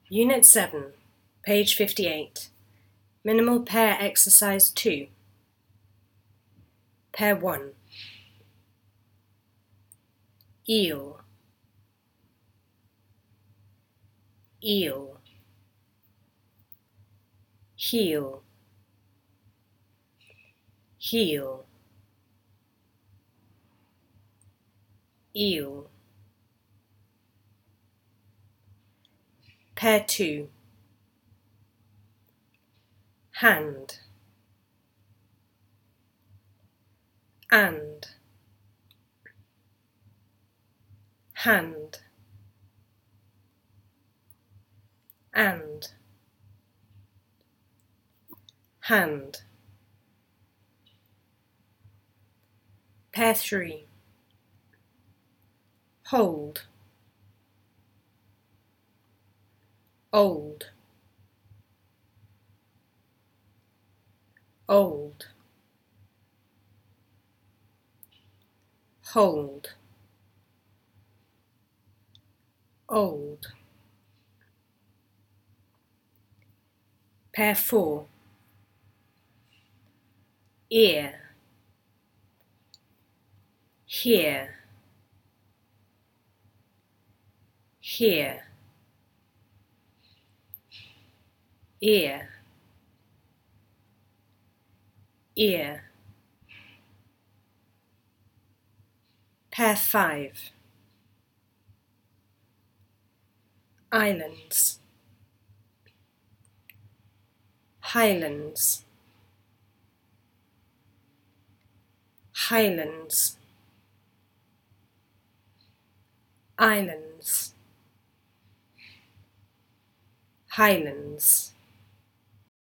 Unit 7, page 58. Minimal pair exercise 2. Pair 1. Eel, eel. Heel, heel. Eel. Pair 2. Hand, and. Hand, and. Hand. Pair 3. Hold, old, old. Hold, old. Pair 4. Ear, here, here. Ear, ear. Pair 5. Islands, highlands, highlands. Islands, highlands.